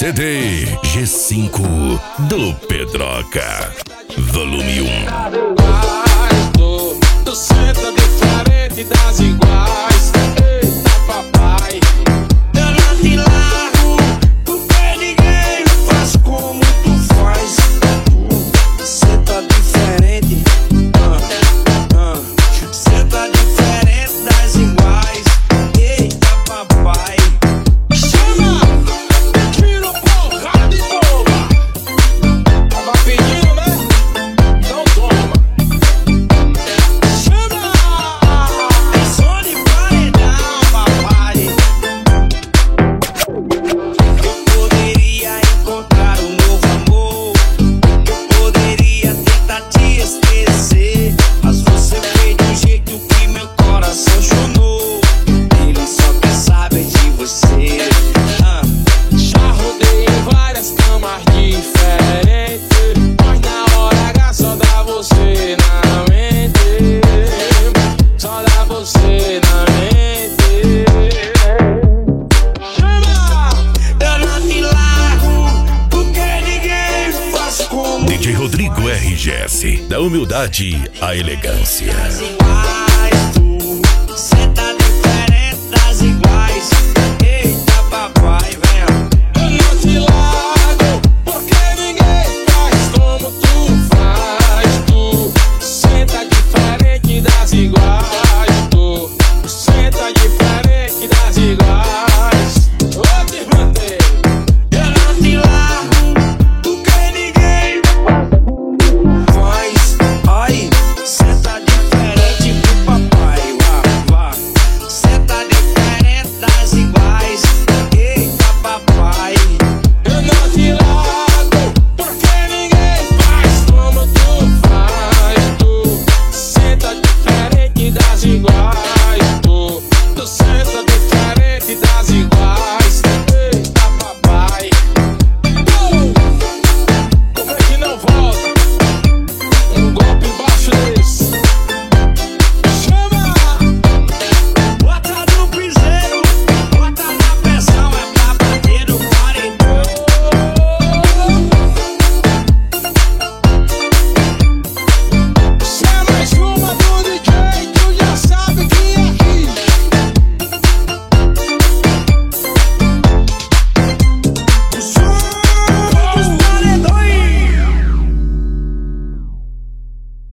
CD G5 do Pedroca, volume 1. Tu senta diferente das iguais. Eita papai, eu não te largo, porque ninguém faz como tu faz. Tu senta diferente, senta diferente das iguais. Eita papai, chama, tiro porra de novo. Tava pedindo, né? Então toma. DJ Rodrigo RGS, da humildade à elegância.